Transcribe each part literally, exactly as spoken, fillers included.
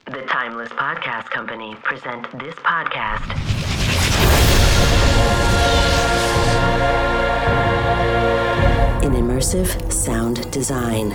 The Timeless Podcast Company present this podcast. In immersive sound design.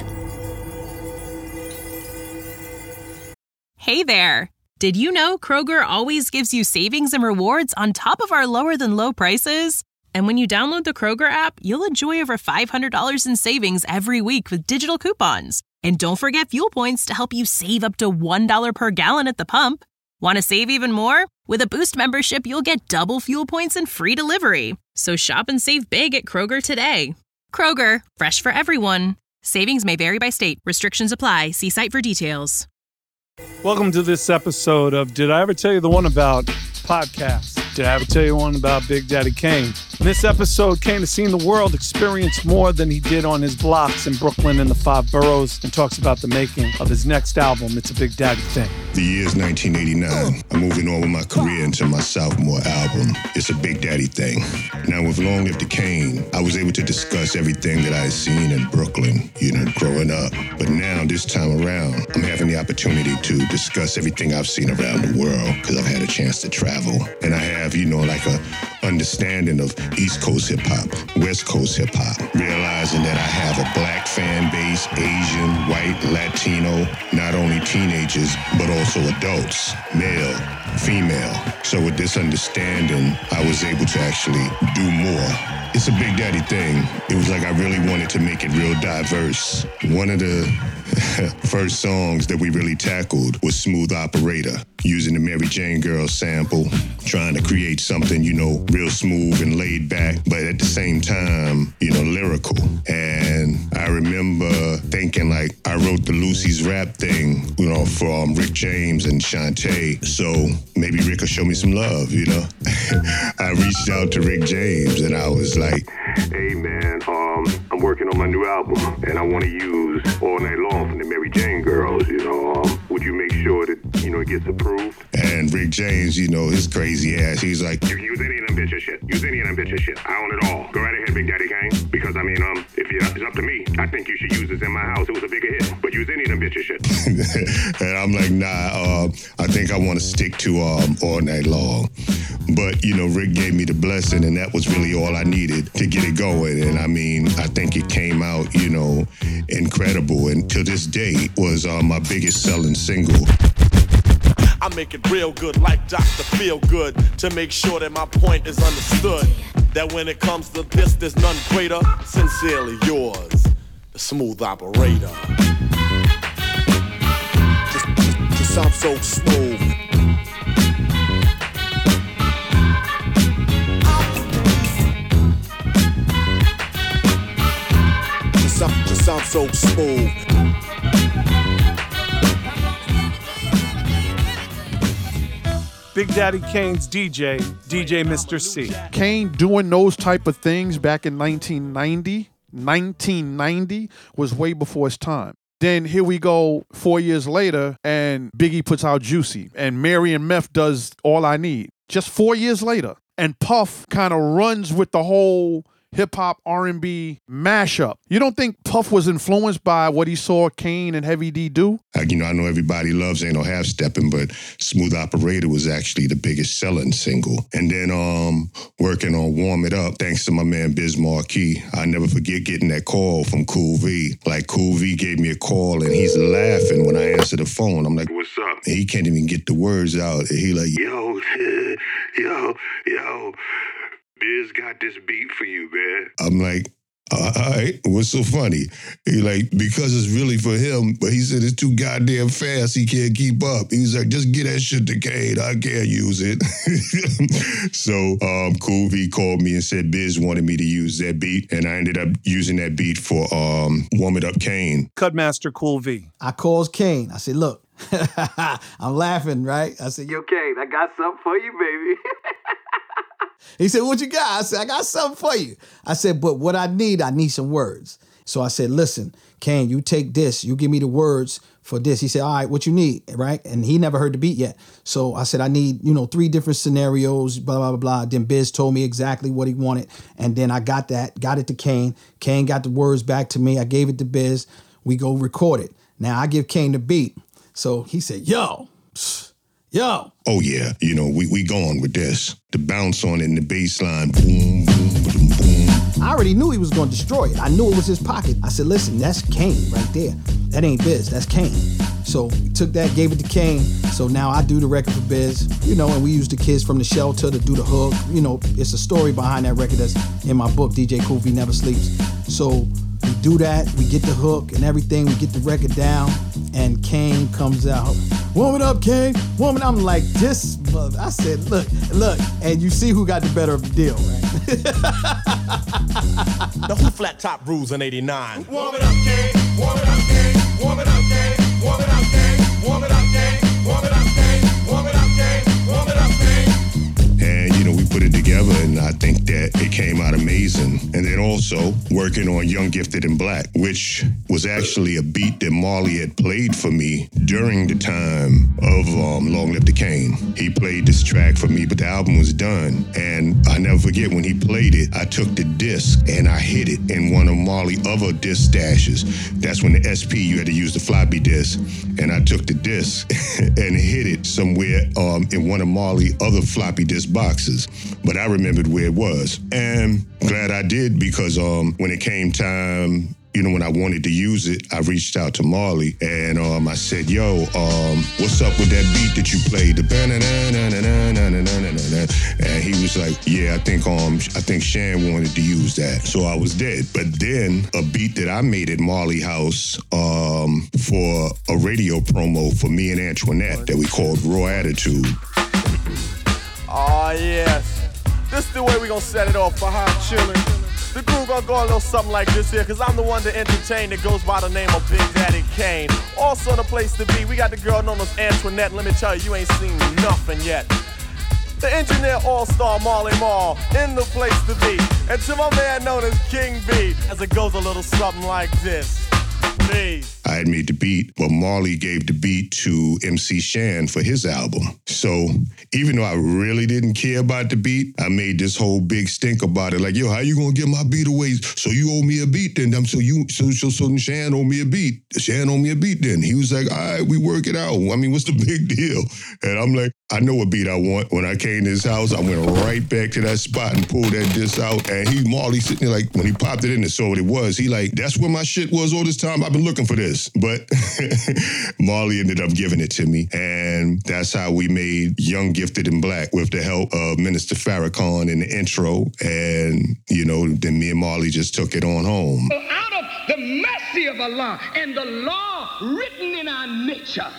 Hey there! Did you know Kroger always gives you savings and rewards on top of our lower than low prices? And when you download the Kroger app, you'll enjoy over five hundred dollars in savings every week with digital coupons. And don't forget fuel points to help you save up to one dollar per gallon at the pump. Want to save even more? With a Boost membership, you'll get double fuel points and free delivery. So shop and save big at Kroger today. Kroger, fresh for everyone. Savings may vary by state. Restrictions apply. See site for details. Welcome to this episode of Did I Ever Tell You the One About Podcast? Did I ever tell you one about Big Daddy Kane? In this episode, Kane has seen the world experience more than he did on his blocks in Brooklyn and the five boroughs, and talks about the making of his next album, It's a Big Daddy Thing. The year's nineteen eighty-nine. I'm moving on with my career into my sophomore album, It's a Big Daddy Thing. Now, with Long Live the Kane, I was able to discuss everything that I had seen in Brooklyn, you know, growing up. But now, this time around, I'm having the opportunity to discuss everything I've seen around the world, because I've had a chance to travel. And I have, you know, like a understanding of East Coast hip-hop, West Coast hip-hop, realizing that I have a black fan base, Asian, white, Latino, not only teenagers, but also adults, male, female. So with this understanding, I was able to actually do more. It's a Big Daddy Thing. It was like I really wanted to make it real diverse. One of the first songs that we really tackled was Smooth Operator, using the Mary Jane Girl sample, trying to create something, you know, real smooth and laid back, but at the same time, you know, lyrical. And I remember thinking, like, I wrote the Lucy's Rap thing, you know, for um, Rick James and Shantae, so maybe Rick will show me some love, you know? I reached out to Rick James and I was like, hey man, um, I'm working on my new album and I want to use All Night Long from the Mary Jane Girls, you know, um, would you make sure that, you know, it gets approved? And Rick James, you know, his crazy ass, he's like, you can use any of them bitches shit. Use any of them bitches shit. I own it all. Go right ahead, Big Daddy Kane. Because, I mean, um, if it's up to me, I think you should use this in my house. It was a bigger hit. But use any of them bitches shit. And I'm like, nah, uh, I think I want to stick to um, All Night Long. But, you know, Rick gave me the blessing, and that was really all I needed to get it going. And, I mean, I think it came out, you know, incredible. And to this day was uh, my biggest selling single. I make it real good like Doctor Feelgood to make sure that my point is understood. That when it comes to this, there's none greater. Sincerely yours, the Smooth Operator. Just, just, just sound so smooth. Just sound, just sound so smooth. Big Daddy Kane's D J, D J Mister C. Kane doing those type of things back in nineteen ninety, nineteen ninety was way before his time. Then here we go four years later, and Biggie puts out Juicy, and Mary and Meth does All I Need. Just four years later. And Puff kind of runs with the whole hip-hop R and B mashup. You don't think Puff was influenced by what he saw Kane and Heavy D do? Like, you know, I know everybody loves Ain't No Half Steppin', but Smooth Operator was actually the biggest selling single. And then um, working on Warm It Up, thanks to my man Biz Markie, I never forget getting that call from Cool V. Like, Cool V gave me a call and he's laughing when I answer the phone. I'm like, what's up? And he can't even get the words out. And he like, yo, yo, yo. Biz got this beat for you, man. I'm like, all right, what's so funny? He like, because it's really for him, but he said it's too goddamn fast, he can't keep up. He's like, just get that shit to Kane, I can't use it. So um, Cool V called me and said Biz wanted me to use that beat, and I ended up using that beat for um, Warm It Up Kane. Cutmaster Cool V. I calls Kane. I said, look, I'm laughing, right? I said, yo, Kane, I got something for you, baby. He said, what you got? I said, I got something for you. I said, but what I need, I need some words. So I said, listen, Kane, you take this. You give me the words for this. He said, all right, what you need, right? And he never heard the beat yet. So I said, I need, you know, three different scenarios, blah, blah, blah, blah. Then Biz told me exactly what he wanted. And then I got that, got it to Kane. Kane got the words back to me. I gave it to Biz. We go record it. Now I give Kane the beat. So he said, yo, Yo. Oh yeah, you know, we we gone with this. The bounce on it and the bass line, boom, boom, boom, boom. I already knew he was gonna destroy it. I knew it was his pocket. I said, listen, that's Kane right there. That ain't Biz, that's Kane. So we took that, gave it to Kane. So now I do the record for Biz, you know, and we use the kids from the Shelter to do the hook. You know, it's a story behind that record that's in my book, D J Kool V Never Sleeps. So we do that, we get the hook and everything, we get the record down, and Kane comes out. Warm it up, Kane, warm it up. I'm like, this, I said, look, look, and you see who got the better of the deal, right? The Who Flat Top Rules in eighty-nine. Warm it up, Kane, warm it up, Kane, warm it up, Kane, warm it up, Kane, warm it up, Kane, warm it up, Kane, warm it up, Kane, warm it up, Kane. And, you know, we put it together, and I think that it came out amazing. And then also working on Young, Gifted, and Black, which was actually a beat that Marley had played for me during the time of um, Long Live the Cane. He played this track for me, but the album was done. And I never forget when he played it, I took the disc and I hid it in one of Marley other disc stashes. That's when the S P, you had to use the floppy disk. And I took the disc and hid it somewhere um, in one of Marley other floppy disk boxes. But I remembered where it was. And glad I did, because um, when it came time, you know, when I wanted to use it, I reached out to Marley and um, I said, yo, um, what's up with that beat that you played? The and he was like, yeah, I think um, I think Shan wanted to use that. So I was dead. But then a beat that I made at Marley House um, for a radio promo for me and Antoinette that we called Raw Attitude. Oh, yes. This is the way we gonna set it off for Hot Chillin'. The crew gonna go a little something like this here, cause I'm the one to entertain that goes by the name of Big Daddy Kane. Also the place to be, we got the girl known as Antoinette. Let me tell you, you ain't seen nothing yet. The engineer all-star Marley Marl in the place to be. And to my man known as King B, as it goes a little something like this. Please. I had made the beat, but Marley gave the beat to M C Shan for his album. So even though I really didn't care about the beat, I made this whole big stink about it. Like, yo, how you gonna get my beat away? So you owe me a beat then. So you, so, so, so Shan owe me a beat. Shan owe me a beat then. He was like, all right, we work it out. I mean, what's the big deal? And I'm like, I know what beat I want. When I came to his house, I went right back to that spot and pulled that disc out. And he, Marley, sitting there like, when he popped it in and saw what it was, he like, that's where my shit was all this time. I've been looking for this. But Marley ended up giving it to me. And that's how we made Young, Gifted, and Black with the help of Minister Farrakhan in the intro. And, you know, then me and Marley just took it on home. Out of the mercy of Allah and the law written in our nature,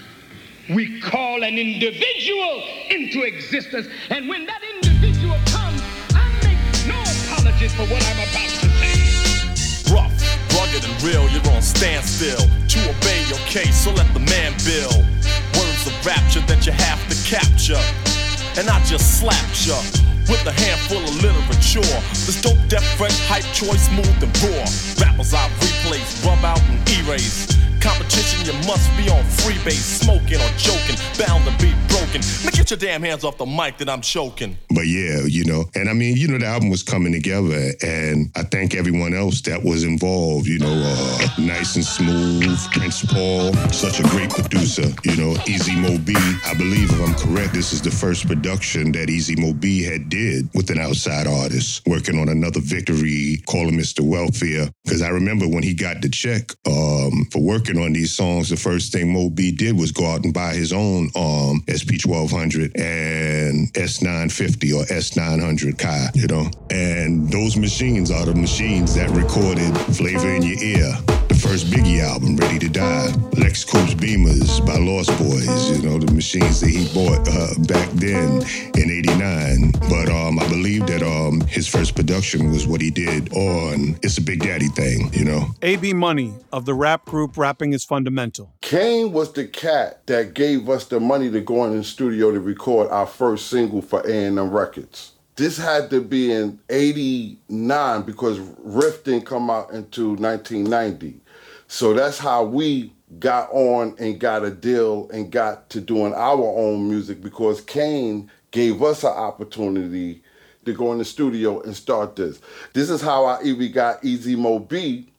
we call an individual into existence. And when that individual comes, I make no apologies for what I'm about to say. Rough, rugged, and real, you're on standstill to obey your case, so let the man bill. Words of rapture that you have to capture. And I just slapped ya with a handful of literature. This dope, deaf, fresh, hype, choice, smooth, and raw. Rappers I replace, rub out, and erase. Competition, you must be on freebase, smoking or joking, bound to be broken. Now get your damn hands off the mic that I'm choking. But yeah, you know, and I mean, you know, the album was coming together, and I thank everyone else that was involved, you know, uh, Nice and Smooth, Prince Paul, such a great producer, you know, Easy Mo B. I believe, if I'm correct, this is the first production that Easy Mo B had did with an outside artist, working on another victory, calling Mister Welfare. Because I remember when he got the check um, for working on these songs, the first thing Mo B did was go out and buy his own um, S P twelve hundred and S nine fifty or S nine hundred Kai, you know? And those machines are the machines that recorded Flavor in Your Ear, the first Biggie album, Ready to Die, Lex Coop's Beamers by Lost Boys, you know, the machines that he bought uh, back then in eighty-nine. But um, I believe that um, his first production was what he did on It's a Big Daddy Thing, you know? A B Money of the rap group Rapping is Fundamental. Kane was the cat that gave us the money to go in the studio to record our first single for A and M Records. This had to be in eighty-nine because Riff didn't come out until nineteen ninety. So that's how we got on and got a deal and got to doing our own music, because Kane gave us an opportunity to go in the studio and start this. This is how I even got Easy Mo B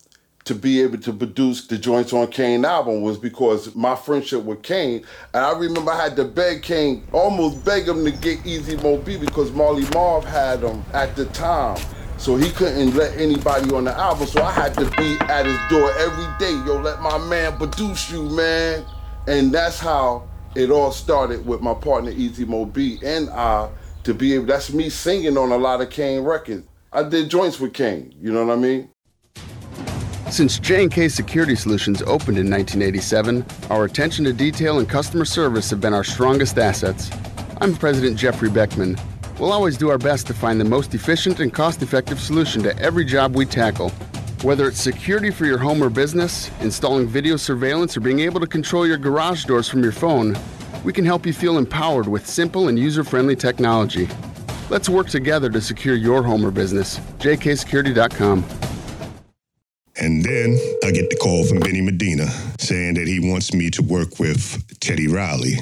to be able to produce the joints on Kane album was because my friendship with Kane. And I remember I had to beg Kane, almost beg him to get Easy Mo Bee because Marley Marv had him at the time. So he couldn't let anybody on the album. So I had to be at his door every day. Yo, let my man produce you, man. And that's how it all started with my partner Easy Mo Bee and I to be able, that's me singing on a lot of Kane records. I did joints with Kane, you know what I mean? Since J and K Security Solutions opened in nineteen eighty-seven, our attention to detail and customer service have been our strongest assets. I'm President Jeffrey Beckman. We'll always do our best to find the most efficient and cost-effective solution to every job we tackle. Whether it's security for your home or business, installing video surveillance, or being able to control your garage doors from your phone, we can help you feel empowered with simple and user-friendly technology. Let's work together to secure your home or business. J K security dot com. And then I get the call from Benny Medina saying that he wants me to work with Teddy Riley.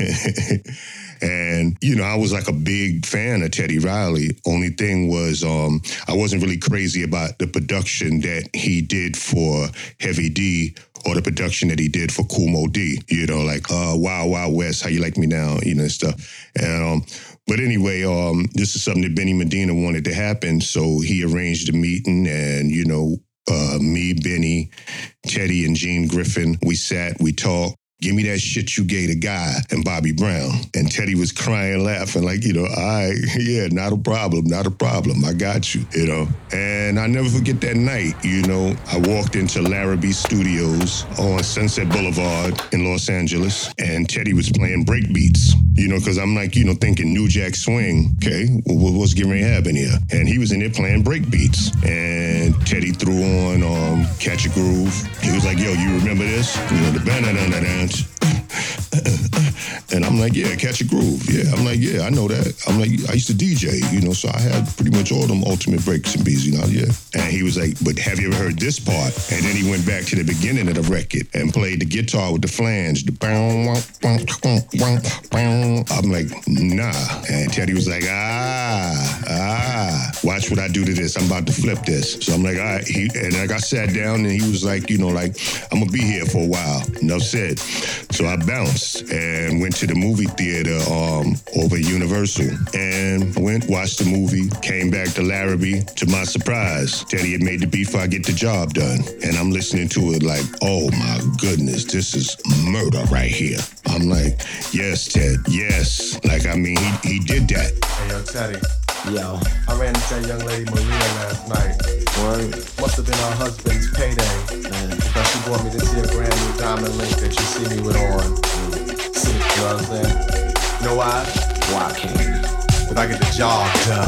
And, you know, I was like a big fan of Teddy Riley. Only thing was um, I wasn't really crazy about the production that he did for Heavy D or the production that he did for Kool Moe Dee. You know, like uh, Wild Wild West, How You Like Me Now, you know, stuff. And, um, but anyway, um, this is something that Benny Medina wanted to happen. So he arranged a meeting and, you know, uh, me, Benny, Teddy, and Gene Griffin, we sat, we talked. Give me that shit you gave the guy and Bobby Brown. And Teddy was crying, laughing, like, you know, all right, yeah, not a problem, not a problem. I got you, you know. And I never forget that night, you know, I walked into Larrabee Studios on Sunset Boulevard in Los Angeles, and Teddy was playing break beats, you know, because I'm like, you know, thinking New Jack Swing, okay, well, what's getting ready to happen here? And he was in there playing break beats. And Teddy threw on um, Catch a Groove. He was like, yo, you remember this? You know, the ba-da-da-da-da. And I'm like, yeah, Catch a Groove. Yeah, I'm like, yeah, I know that. I'm like, I used to D J, you know, so I had pretty much all them ultimate breaks and beats, you know, yeah. And he was like, but have you ever heard this part? And then he went back to the beginning of the record and played the guitar with the flange. The bow, bow, bow, bow, bow. I'm like, nah. And Teddy was like, ah, ah, watch what I do to this. I'm about to flip this. So I'm like, all right. He, and like I sat down and he was like, you know, like, I'm going to be here for a while. Enough said. So I bounced and went to the movie theater um, over at Universal and went, watched the movie, came back to Larrabee. To my surprise, Teddy had made the beat before I get the job done. And I'm listening to it like, oh my goodness, this is murder right here. I'm like, yes, Ted, yes. Like, I mean, he, he did that. Hey, yo, Teddy. Yo. I ran into that young lady Maria last night. Word. Must have been her husband's payday. Man. Because she bought me this here brand new diamond link that you see me with on. See, you know what I'm saying? You know why? Why can't you? Because I get the job done.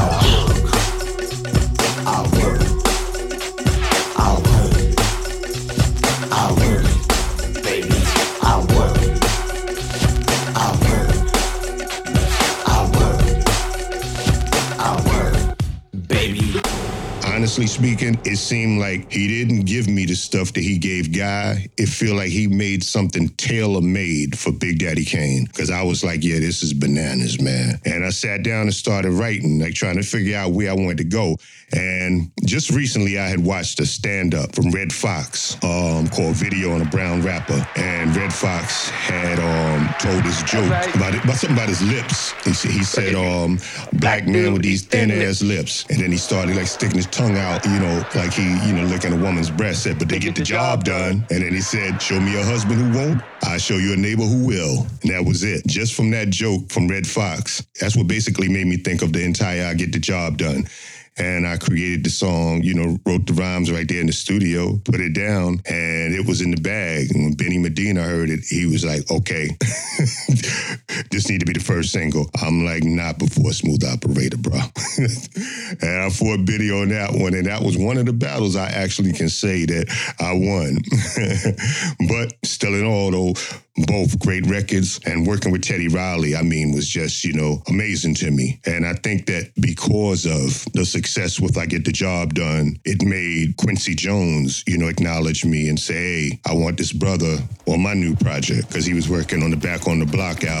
I'll work. I'll work. I'll work. Baby, I'll work. I'll work. I'll work. I'll work. Baby. Honestly speaking, it seemed like he didn't give me the stuff that he gave Guy. It feel like he made something tailor-made for Big Daddy Kane. Because I was like, yeah, this is bananas, man. And I sat down and started writing, like trying to figure out where I wanted to go. And just recently, I had watched a stand-up from Red Fox um, called Video on a Brown Rapper. And Red Fox had um, told this joke right. about, it, about something about his lips. He, he said, um, black man with these thin-ass lips. And then he started like sticking his tongue out, you know, like he, you know, licking a woman's breast, said, but they get the job done. And then he said, show me a husband who won't, I'll show you a neighbor who will. And that was it. Just from that joke from Red Fox, that's what basically made me think of the entire I Get the Job Done. And I created the song, you know, wrote the rhymes right there in the studio, put it down, and it was in the bag. And when Benny Medina heard it, he was like, okay, this need to be the first single. I'm like, not before Smooth Operator, bro. And I fought Benny on that one, and that was one of the battles I actually can say that I won. But still in all, though, both great records, and working with Teddy Riley, I mean, was just, you know, amazing to me. And I think that because of the success with I Get the Job Done, it made Quincy Jones, you know, acknowledge me and say, hey, I want this brother on my new project, because he was working on the Back on the Block album.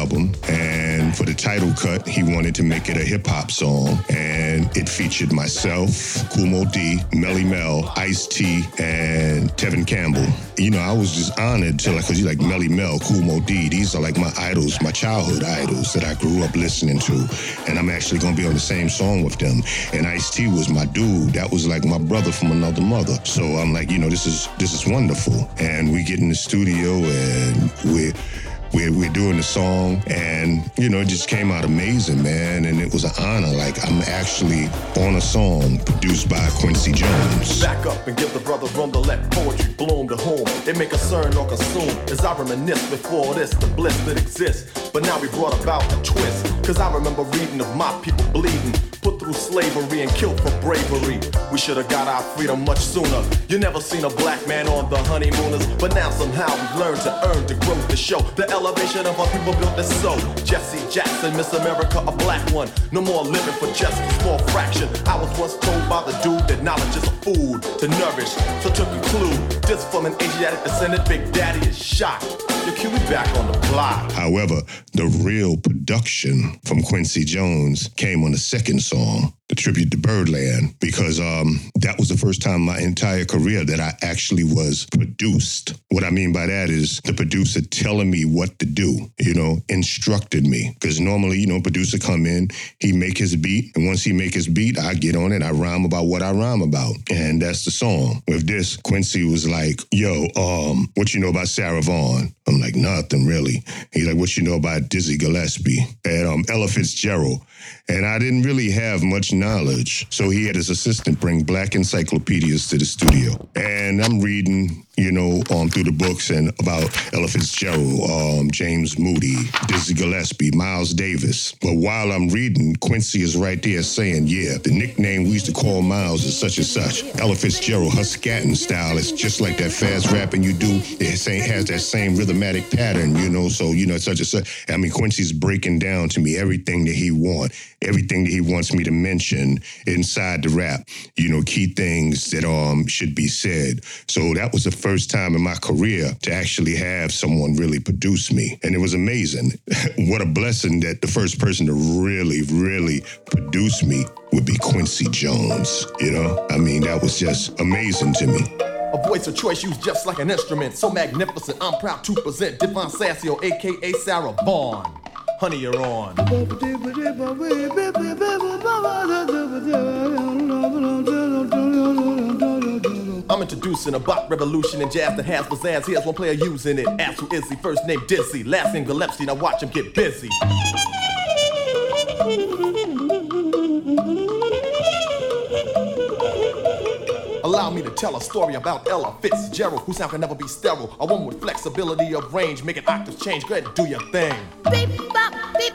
And for the title cut, he wanted to make it a hip-hop song. And it featured myself, Kool Moe Dee, Melly Mel, Ice-T, and Tevin Campbell. You know, I was just honored to, like, because you like Melly Mel, Kool Moe Dee, these are like my idols, my childhood idols that I grew up listening to. And I'm actually going to be on the same song with them. And Ice-T was my dude. That was like my brother from another mother. So I'm like, you know, this is this is wonderful. And we get in the studio and we're We're, we're doing the song, and, you know, it just came out amazing, man, and it was an honor. Like, I'm actually on a song produced by Quincy Jones. Back up and give the brother room to let poetry bloom to whom it may concern or consume. As I reminisce before this, the bliss that exists. But now we brought about a twist, cause I remember reading of my people bleeding, put through slavery and killed for bravery. We should have got our freedom much sooner. You never seen a black man on the honeymooners, but now somehow we've learned to earn, to grow, to show the elevation of our people built this so. Jesse Jackson, Miss America, a black one. No more living for just a small fraction. I was once told by the dude that knowledge is a food to nourish. So to conclude, this from an Asiatic descendant, Big Daddy is shot. Your Q be back on the block. However, the real production from Quincy Jones came on the second song, the tribute to Birdland, because um, that was the first time my entire career that I actually was produced. What I mean by that is the producer telling me what to do, you know, instructed me. Because normally, you know, producer come in, he make his beat, and once he make his beat, I get on it, I rhyme about what I rhyme about. And that's the song. With this, Quincy was like, yo, um, what you know about Sarah Vaughan? I'm like, nothing really. He's like, what you know about Dizzy Gillespie? And um, Ella Fitzgerald. And I didn't really have much knowledge. So he had his assistant bring black encyclopedias to the studio. And I'm reading, you know, um, through the books and about Ella Fitzgerald, um, James Moody, Dizzy Gillespie, Miles Davis. But while I'm reading, Quincy is right there saying, yeah, the nickname we used to call Miles is such and such. Ella Fitzgerald, her scatting style is just like that fast rapping you do. It has that same rhythmatic pattern, you know, so, you know, such and such. I mean, Quincy's breaking down to me everything that he wants. Everything that he wants me to mention inside the rap, you know, key things that um should be said. So that was the first time in my career to actually have someone really produce me. And it was amazing. What a blessing that the first person to really, really produce me would be Quincy Jones, you know? I mean, that was just amazing to me. A voice of choice used just like an instrument, so magnificent, I'm proud to present Devon Sassio, a k a. Sarah Vaughan. Honey, you're on. I'm introducing a bop revolution in jazz that has pizzazz. Here's one player using it. Ask who is he? First name Dizzy, last name Gillespie. Now watch him get busy. Allow me to tell a story about Ella Fitzgerald, whose sound can never be sterile. A woman with flexibility of range, making octaves change. Go ahead and do your thing. Beep, bop, beep.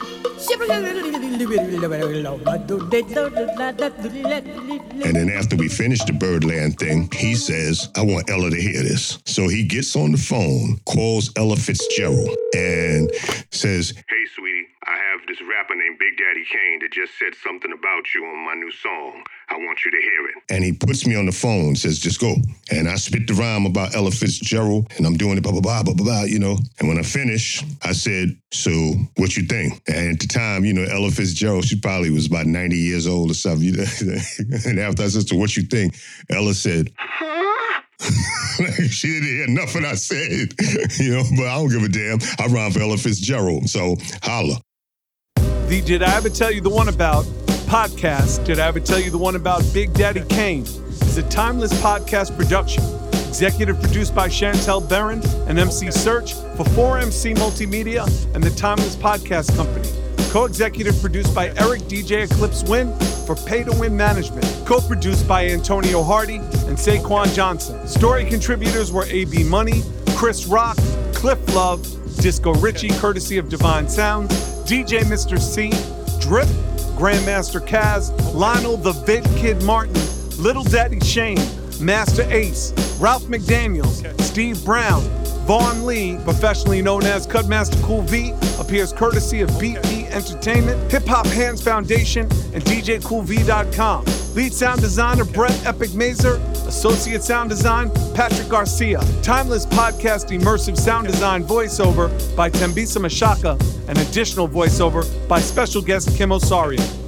And then after we finished the Birdland thing, he says, I want Ella to hear this. So he gets on the phone, calls Ella Fitzgerald, and says, hey, sweetie, I have this rapper named Big Daddy Kane that just said something about you on my new song. I want you to hear it. And he puts me on the phone, says, just go. And I spit the rhyme about Ella Fitzgerald, and I'm doing it, blah, blah, blah, blah, blah, blah, you know. And when I finish, I said, so what you think? And at the time, you know, Ella Fitzgerald, she probably was about ninety years old or something. You know? And after I said, so what you think? Ella said, huh? She didn't hear nothing I said, you know, but I don't give a damn. I rhyme for Ella Fitzgerald, so holla. The Did I Ever Tell You the One About podcast, Did I Ever Tell You the One About Big Daddy Kane, is a timeless podcast production. Executive produced by Chantel Barron and M C Search for four M C Multimedia and the Timeless Podcast Company. Co-executive produced by Eric D J Eclipse Win for Pay to Win Management. Co-produced by Antonio Hardy and Saquon Johnson. Story contributors were A B Money, Chris Rock, Cliff Love, Disco Richie, courtesy of Divine Sounds, D J Mister C, Drip, Grandmaster Kaz, Lionel the Vid Kid Martin, Little Daddy Shane, Master Ace, Ralph McDaniels, Steve Brown, Vaughn Lee, professionally known as Cutmaster Cool V, appears courtesy of B P Entertainment, Hip Hop Hands Foundation, and D J Cool V dot com. Lead sound designer Brett Epic Mazer, Associate sound design, Patrick Garcia. Timeless podcast immersive sound design voiceover by Tembisa Mashaka. And additional voiceover by special guest Kim Osario.